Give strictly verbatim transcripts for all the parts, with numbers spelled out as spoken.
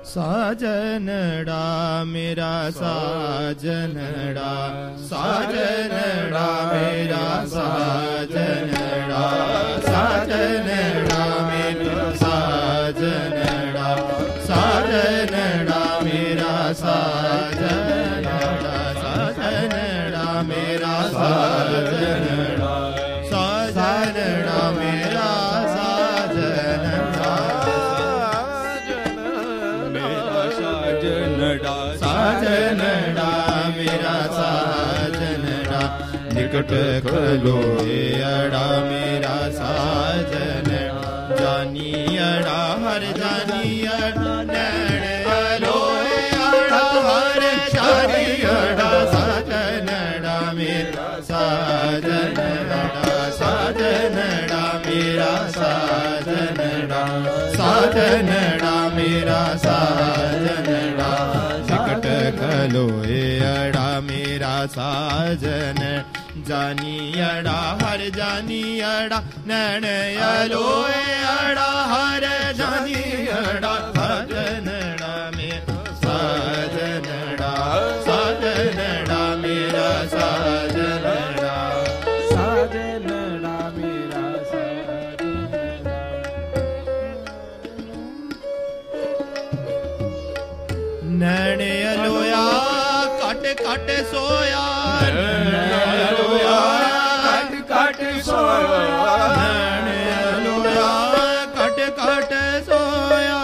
साजनड़ा मेरा साजनड़ा, साजनड़ा मेरा साजनड़ा, साजनड़ा मेरा साजनड़ा, साजनड़ा मेरा साजनड़ा, साजनड़ा मेरा साजनड़ा, साजनड़ा मेरा साजनड़ा, साजनड़ा मेरा साजनड़ा, निकट खलोए अड़ा मेरा साजन, जानी अड़ा हर जानी अड़ा नैण अलोए अड़ा हर जानी अड़ा, साजनड़ा मेरा साजनड़ा, साजनड़ा मेरा साजनड़ा, साजनड़ा मेरा साजनड़ा, निकट खलोए अड़ा मेरा साजन, जानी अड़ा हर जानी अड़ा नैण अलोए अड़ा हर जानी अड़ा, साजनड़ा मेरा साजनड़ा, साजनड़ा मेरा साजनड़ा, साजनड़ा मेरा साजनड़ा। नैण अलोया कट कट सोया, नैण अलोया कट कट सोया, नैण अलोया कट कट सोया,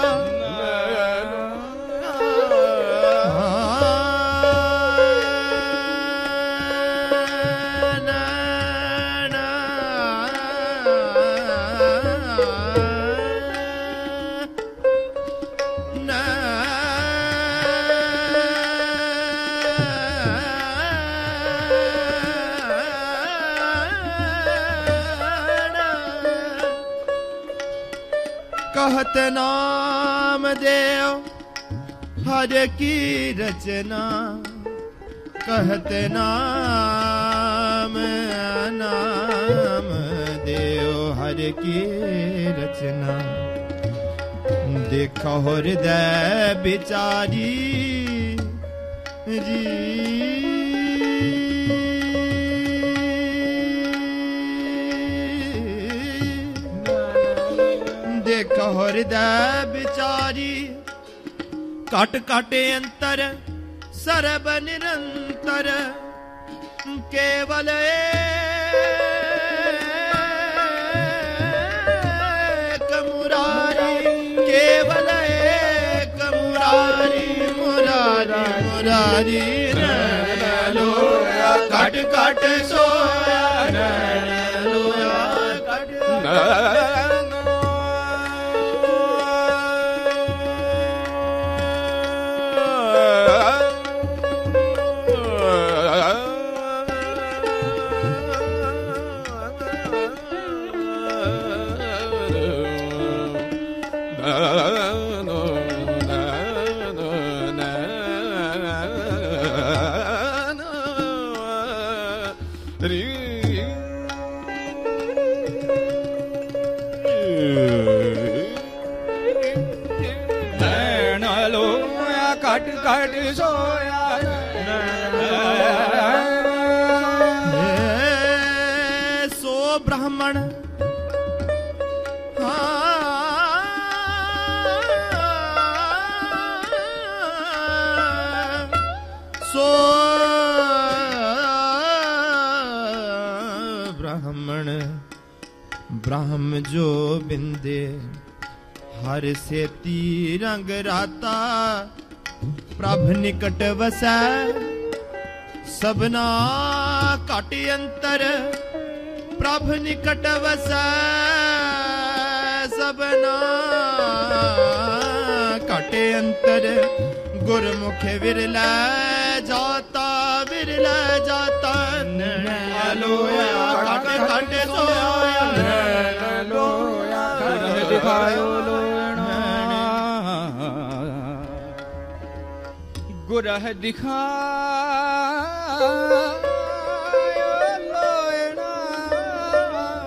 कहत नाम देव हर की रचना, कहत नाम नाम देव हर की रचना, देखो हृदय बिचारी जी, देखो हृदय बिचारी, कट कटे अंतर सरब निरंतर, केवल एक मुरारी, केवल एक मुरारी, मुरारी मुरारी नैण लोया कट कट सोया, नैण लोया कट कट कट सोया, सो ब्राह्मण सो ब्राह्मण, ब्राह्म जो बिंदे हर सेती रंग राता, प्रभ निकट वसै सबना काट अंतर, प्रभ निकट वसै सबना काट अंतर, गुरमुख विरलै जाता विरलै जाता, नैण लोया कट कट सोया, नैण लोया दिखायो लोयना, गुरह दिखायो लोयना,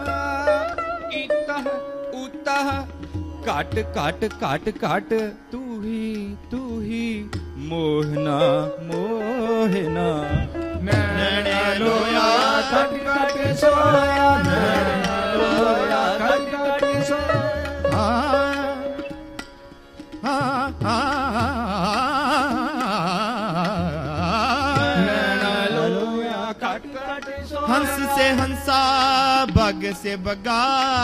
इतः उतः काट काट काट काट तू ही तू ही मोहना मोहना नैन लोया खट खट सोया नैन लोया खट खट सोया हंस से हंसा बग से बगा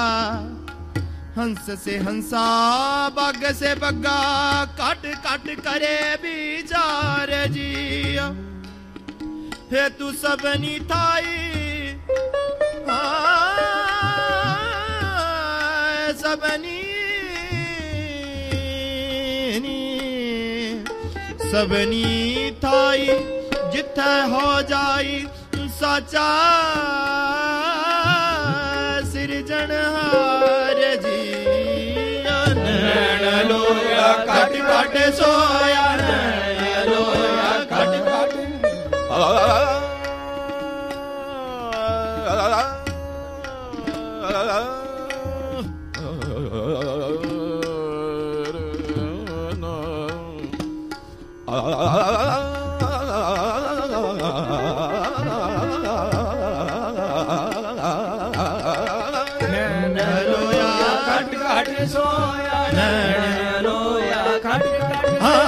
हंस से हंसा बग से बगा काट काट करे बिचार जिया हे तू सबनी थाई सबनी सबनी थाई जिथे हो जाई साचा सिरजनहार जी नैन लोया काट काट सोया नैन लोया काट काट सोया नैन लोया खट खट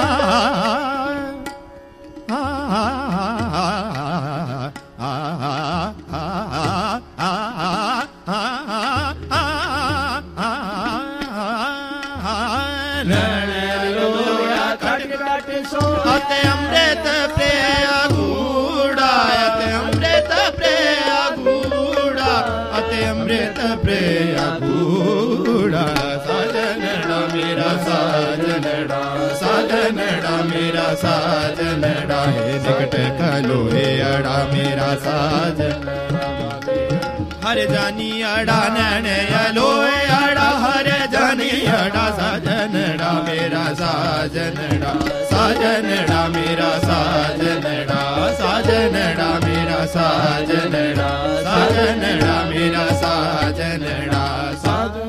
नैन लोया खट खट सोया अते अमृत प्रिय गूढ़ा अते अमृत प्रिय गूढ़ा अते अमृत प्रिय गूढ़ा साजनड़ा मेरा साजनड़ा साजनड़ा मेरा साजनड़ा हे निकट कलो हे अड़ा मेरा साजनड़ा हर जानी अड़ा नैन अलो अड़ा हर जानी अड़ा साजनड़ा मेरा साजनड़ा साजनड़ा मेरा साजनड़ा साजनड़ा मेरा साजनड़ा साजनड़ा मेरा साजनड़ा साजन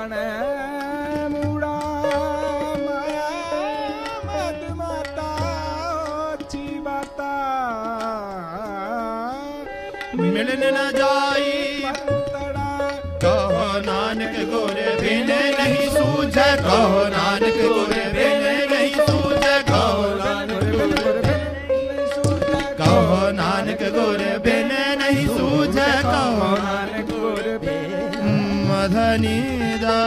जाने मूड़ा माया मद माता अच्छी बाता मिलन न जाई कहो नानक गुर बिन नहीं सूझे कहो नानक गुर बिन नहीं सूझे कहो नानक गुर कहो नानक गुर बिन नहीं सूझे कहो नानक गुर मधनी दा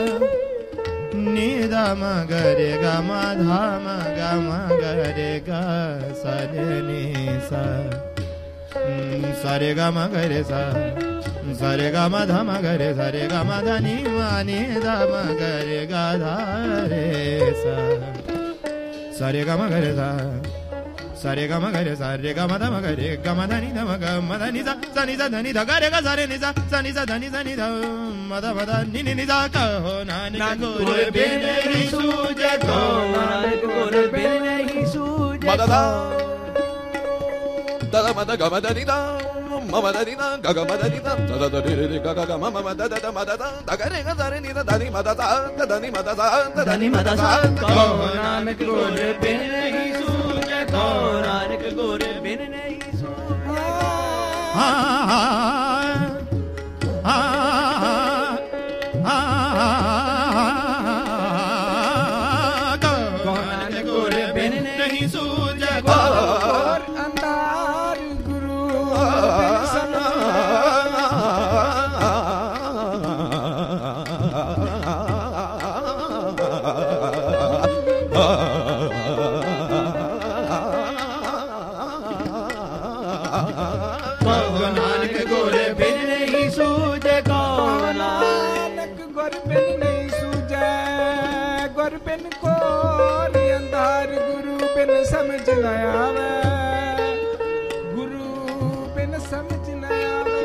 निदा मगरे गा माधा मगा मगरे गा सजनी सा सारे गा मगरे सा सारे गा मा धा मा गा रे सारे गा मा धा नी मा नी धा मा गा रे गा धा रे सा सारे गा मा गा रे सा सारे गा मा गा रे सा रे गा मा धा मा गा रे गा मा धा नी धा मा गा मा धा नी सा सा नी सा धा नी धा गा रे गा सा रे नी सा सा नी सा धा नी सा नी धा मा धा मा धा नी नी नी धा कहो नानक गुर बिन नहीं सूझे कहो नानक गुर बिन नहीं सूझे मा धा धा धा मा धा गा मा धा नी धा mama da dina gaga ma da dina da da da re re gaga ga mama ma da da da ma da da da ga re ga da re ni da da ni ma da da da da ni ma da da da ni ma da da कहो नानक गुर बिन नहीं सूझे कहो नानक गुर बिन नहीं सूझे हा हा हा कहो नानक गुर बिन नहीं सूझे और अंधार गुरु नानक गुर बिन नहीं सूझे कहो नानक गुर बिन नहीं सूझे गुर बिन को अंधार गुरु बिन समझ न आवे गुरु बिन समझ न आवे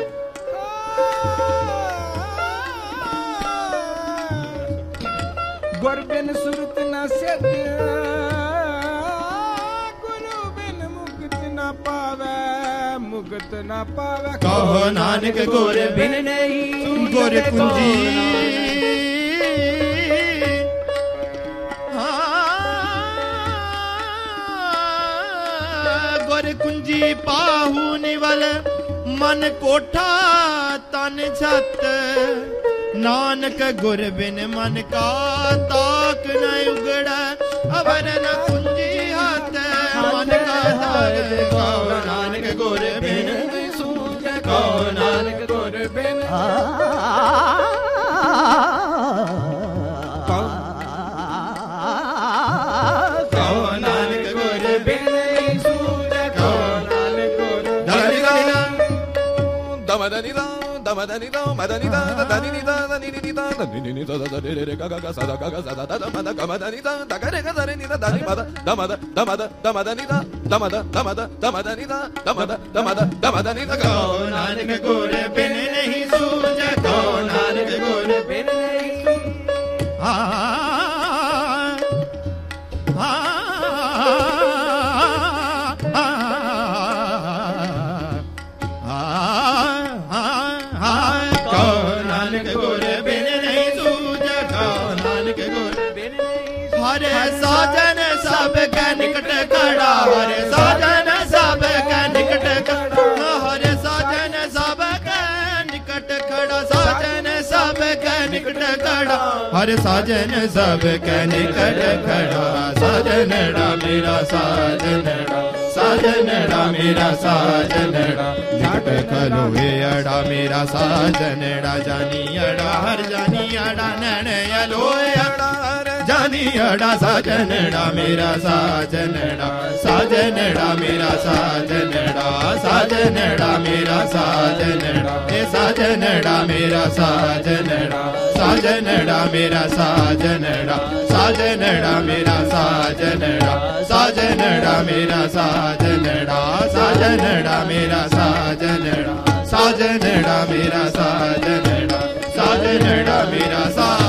गुर बिन सुरत न सिद्ध गुरु बिन मुक्त न पावे मुक्त न पावे कहो नानक गुर बिन नहीं गुर कुंजी गुर कुंजी पाहु निवल मन कोठा तन छत नानक गुर बिन मन का ताक न उगड़ा अवर न कुंजी हाथ मन का ताक कहो नानक गुर बिन सूझे कहो नानक गुर बिन कहो नानक गुर बिन सूझे कहो नानक गुर Damadani da, damadani da, madani da, dani ni da, dani ni da, dani ni da, da re re ga ga ga sa da ga ga sa da da da ma da ga ma da ni da, da ga re ga da re ni da, dani ma da, da ma da, da ma da, da ma da ni da, da ma da, da ma da, da ma da ni da, da ma da, da ma da, da ma da ni da. कहो नानक गुर बिन नहीं सूझे कहो नानक गुर बिन नहीं सूझे हा हा हरे साजन सब के निकट खड़ा हरे साजन सब के निकट खड़ा हरे साजन सब के निकट खड़ा साजन सब के निकट खड़ा हरे साजन सब के निकट खड़ा साजनड़ा मेरा साजनड़ा साजनड़ा मेरा साजनड़ा निकट खलो हे अड़ा मेरा साजनड़ा जानी अड़ा हर जानी अड़ा नैन अलोए अड़ा जानी अड़ा साजनड़ा मेरा साजनड़ा साजनड़ा मेरा साजनड़ा साजनड़ा मेरा साजनड़ा ए साजनड़ा मेरा साजनड़ा साजनड़ा मेरा साजनड़ा साजनड़ा मेरा साजनड़ा साजनड़ा मेरा साजनड़ा साजनड़ा मेरा साजनड़ा साजनड़ा मेरा साजनड़ा साजनड़ा मेरा सा